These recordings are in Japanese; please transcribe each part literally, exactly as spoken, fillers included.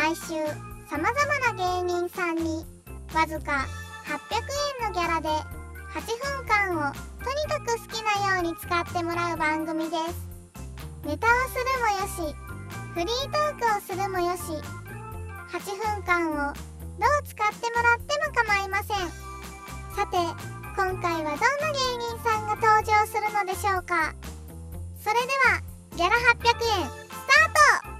毎週さまざまな芸人さんにわずかはっぴゃくえんのギャラではちふんかんをとにかく好きなように使ってもらう番組です。ネタをするもよし、フリートークをするもよし、はちふんかんをどう使ってもらっても構いません。さて、今回はどんな芸人さんが登場するのでしょうか。それではギャラはっぴゃくえんスタート。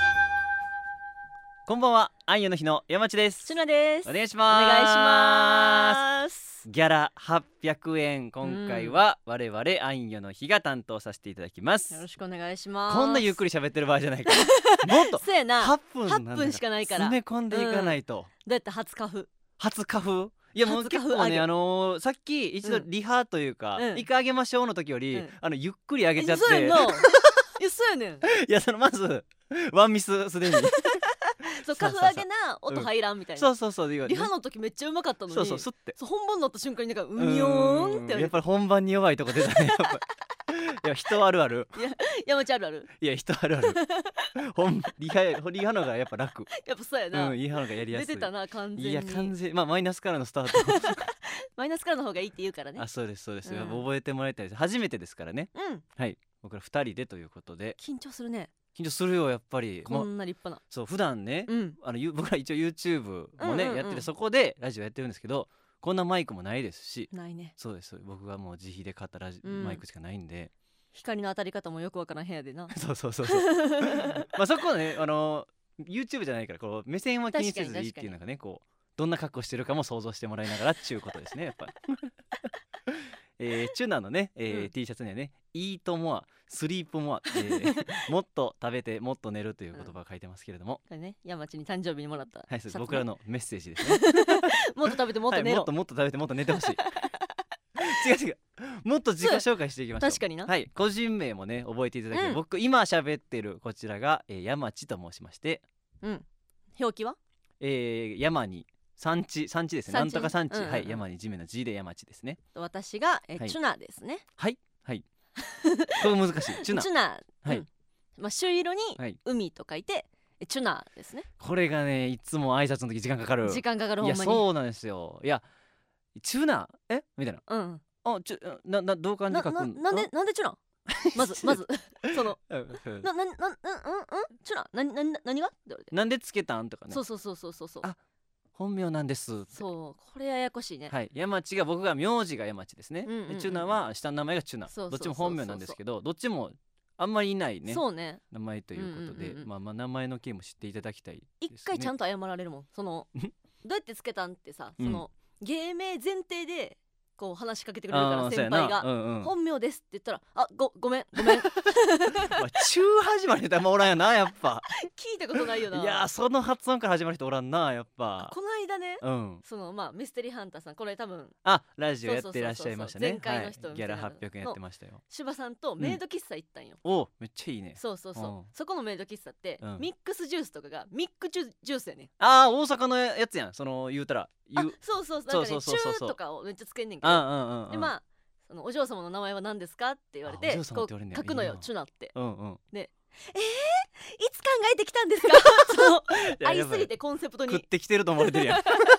こんばんは、あんよの日の山地です。 しゅなです。 お願いします。 お願いします。 ギャラはっぴゃくえん、今回は我々あんよの日が担当させていただきます。 よろしくお願いします。 こんなゆっくり喋ってる場合じゃないからもっとそうやな、 はっぷんはっぷんしかないから詰め込んでいかないと、 うん、どうやった初花粉初花粉いやもう結構ね、あのー、さっき一度リハというか、うん、一回あげましょうの時より、うん、あのゆっくりあげちゃって、 そうやないやそうやねんいやそのまずワンミスすでにそう花粉あげな音入らんみたいな、 そうそうそう、 リハの時めっちゃうまかったのに、 そうそうすってそう本番になった瞬間になんかうにょーんってやっぱり本番に弱いとこ出たねやっぱいや人あるある、 いや山ちゃんあるある、 いや人あるある本リハリハのがやっぱ楽、 やっぱそうやな、 うん、リハのがやりやすい、 出てたな完全に。 いや完全、まあマイナスからのスタートマイナスからの方がいいって言うからね。 あ、そうですそうです、 うん、 覚えてもらいたいです。初めてですからね。 うん、 はい、僕らふたりでということで。 緊張するね。 緊張するよやっぱり。 こんな立派な、 そう普段ね、うん、あの僕ら一応 YouTube もね、 うんうんうん、 やってて、そこでラジオやってるんですけど、こんなマイクもないですし。 ないね。 そうです、僕がもう自費で買ったラジ、うん、マイクしかないんで、 光の当たり方もよくわからん部屋でなそうそうそうそうまあそこはね、あの YouTube じゃないからこう目線は気にせずいいっていうのがね、こうどんな格好してるかも想像してもらいながらっちゅうことですねやっぱりえー、チュナのね、えーうん、T シャツにはね、イートモア、スリープモア、えー、もっと食べてもっと寝るという言葉が書いてますけれども、 これね、山地に誕生日にもらった、 はい、そう僕らのメッセージですねもっと食べてもっと寝ろ、 はい、もっともっと食べてもっと寝てほしい違う違う、もっと自己紹介していきましょう。 確かにな、 はい、個人名もね覚えていただける、うん、僕今喋ってるこちらが、えー、山地と申しまして、 うん、表記は、 えー、山に産地、産地ですね、なんとか産地、うんうんうん、はい、山に地面の地で山地ですね。 私が、えーはい、チュナですね。 はいはいこれ難しいチュナチュナ、 はい、 うん、まあ朱色に海と書いて、はい、チュナですね。 これがねいつも挨拶の時時間かかる時間かかる、ほんまに。 いやそうなんですよ。いやチュナえみたいな、うん、あちゅななどう感じ書くんな、な、なんでなんでチュナまずまずそのなななうんうんチュナななな何がって言われて、 なんでつけたんとかね。 そうそうそうそうそうそう、 あ本名なんです。 そうこれややこしいね。 はい、山地が僕が名字が山地ですね、うんうんうん、でチュナは下の名前がチュナ、どっちも本名なんですけど、どっちもあんまりいないね、 そうね、 名前ということで、うんうんうんうん、まあまあ名前の件も知っていただきたいですね。 一回ちゃんと謝られるもん、そのどうやってつけたんってさ、その、うん、芸名前提でこう話しかけてくれるから、先輩が、うんうん、本名ですって言ったら、あごごめんごめん中始まりであんまおらんやなやっぱ聞いたことないよな。 いやその発音から始まる人おらんなやっぱ。 この間ね、 うん、 そのまあミステリーハンターさん、これ多分あラジオやってらっしゃいましたね、 前回の人、 はい、ギャラはっぴゃくえんやってましたよ。 柴さんとメイド喫茶行ったんよ、 うん、おめっちゃいいね。 そうそうそう、うん、そこのメイド喫茶って、うん、ミックスジュースとかがミックジュースやねん。 あー大阪のやつやん、その言うたら言う、 あそうそうなんかね、チューとかをめっちゃつけんねんけど、 うんうんうん、 でまあそのお嬢様の名前は何ですかって言われて、こう書くのよ、チュナって、うんうん、でえー、いつ考えてきたんですかその愛すぎてコンセプトに食ってきてると思われてるやん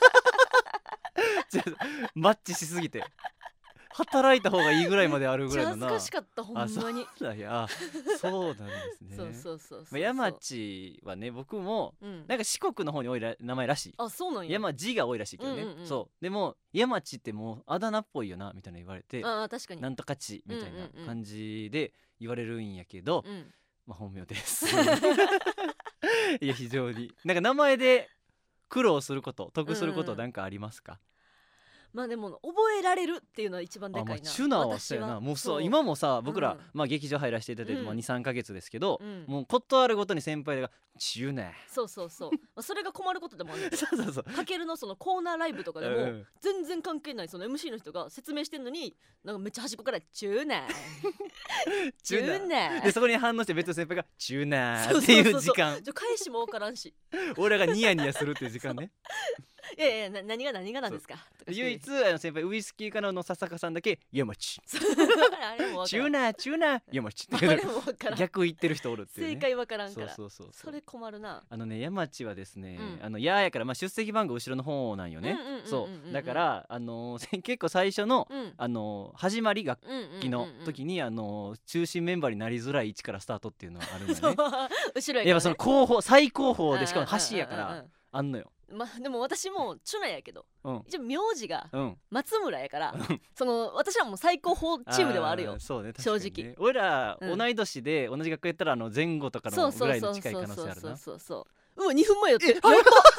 マッチしすぎて働いた方がいいぐらいまであるぐらいのな。 恥ずかしかったほんまに。 あ、そういやそうなんですね。 そうそうそうそう、 まあ、山地はね僕も、うん、なんか四国の方に多いら名前らしい。 あそうなんや。 山地が多いらしいけどね、うんうんうん、そうでも山地ってもうあだ名っぽいよなみたいな言われて、 あ確かになんとか地みたいな感じで言われるんやけど、うんうん、まあ本名ですいや非常になんか名前で苦労すること得することなんかありますか？うんうん、 まあでも覚えられるっていうのは一番でかいな。あ、まあ、 チュナはそうやな。もうそう今もさ僕ら、うん、まあ劇場入らせていただいて、うん、にさんかげつですけど、うん、もうことあるごとに先輩がチュナそうそうそうまあそれが困ることでもあるんだそうそうそうかけるのそのコーナーライブとかでも、うん、全然関係ないその エムシー の人が説明してんのになんかめっちゃ端っこからチュナチュナでそこに反応して別の先輩がチュナっていう時間、 じゃ返しも分からんし俺らがニヤニヤするっていう時間ねいやいやな何が何がなんですかとか唯一あの先輩ウイスキー科の笹坂さんだけ山地あれもわチューからんナーチューナー山地ってあれもわからん逆言ってる人おるっていう、ね、 正解わからんからそうそうそうそうそれ困るなあのね山地はですね、 うんあのやーやから、まあ、出席番号後ろの方なんよね、 うんうんうんうんうんそうだからあのー結構最初の、 うんあのー始まり楽器のうんうんうんうん時に、あのー中心メンバーになりづらい位置からスタートっていうのがあるんだそうよね後ろやから、ね、 やっぱその後方最高峰でしかも端やからうんうんうんうんあんのよまあでも私もチュナやけどうん一応名字がうん松村やからその私らも最高峰チームではあるよーそうね正直確かにね俺らうん同い年で同じ学校やったらあの前後とかのぐらいの近い可能性あるなそうそうそううわにふんまえよってやば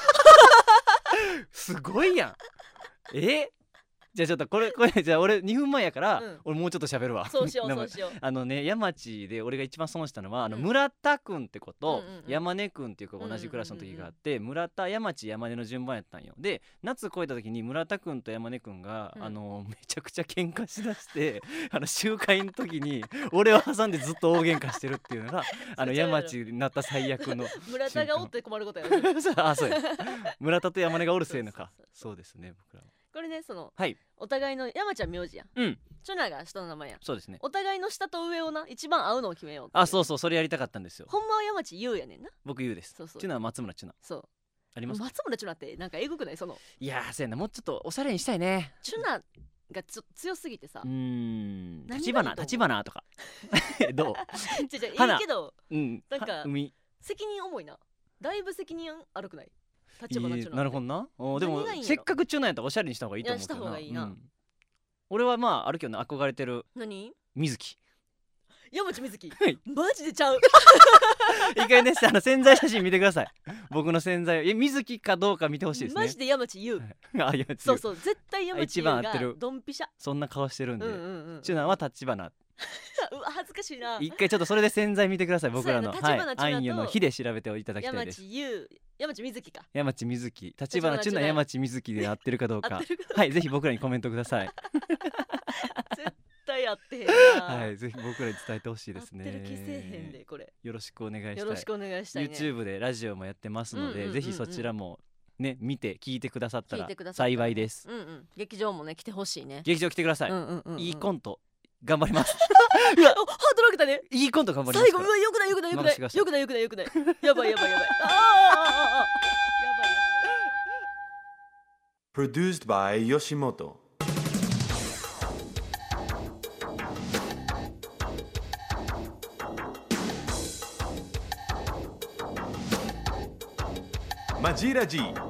すごいやんえじゃあちょっとこれこれじゃあ俺にふんまえやから、 うん俺もうちょっと喋るわそうしようでもそうしようあのね山地で俺が一番損したのはあのうん村田くんって子とうんうんうん山根くんっていう子が同じクラスの時があって村田山地山根の順番やったんよで夏越えた時に村田くんと山根くんが、 うんあのめちゃくちゃ喧嘩しだしてあの集会の時に俺を挟んでずっと大喧嘩してるっていうのがあの山地になった最悪の村田がおって困ることやろあそうや村田と山根がおるせいのかそうそうそうそうですね僕らはこれねそのはいお互いの山ちゃん名字やんうんチュナが下の名前やんそうですねお互いの下と上をな一番合うのを決めようってあそうそうそれやりたかったんですよほんまは山地優やねんな僕言うですそうそうチュナは松村チュナそうあります松村チュナってなんかエグくないそのいやーそうやなもうちょっとおしゃれにしたいねチュナがちょっと強すぎてさうーん何がいい立花と思う立花とかどうちょちょいい花けどうんなんかは海責任重いなだいぶ責任あるくない立花いいチュナなるほどなおでも何がいいんやろせっかくチュナやったらおしゃれにした方がいいと思うけどいやした方がいいなうん俺はまああるけどな憧れてる何水木山地瑞希はいマジでちゃう一回ねあの宣材写真見てください僕の宣材え水木かどうか見てほしいですねマジで山地優あいやそうそう絶対山地優一番合ってがるドンピシャそんな顔してるんで、 うんうんうんチュナは立花うわ恥ずかしいな一回ちょっとそれで宣材見てください僕らのそうやなはい立花チュナとアンユの日で調べていただきたい山です地優山地瑞希か山地水木立花チュナ山地水木で合ってるかどうか合ってるかはいぜひ僕らにコメントください絶対合ってへんなはいぜひ僕らに伝えてほしいですね合ってる気せえへんでこれよろしくお願いしたいよろしくお願いしたいね YouTube でラジオもやってますので、 うんうんうんうんぜひそちらもね見て聞いてくださったら聞いてくださったら幸いですうんうん劇場もね来てほしいね劇場来てください、 うんうんうんうんいいコント頑張りますうわおハードル上げたねいいコント頑張りますから最後うわよくないよくないよくない任せてくださいよくないよくないよくないやばいやばいやばいあーあーあーあーやばい Produced by Yoshimoto. マジラジ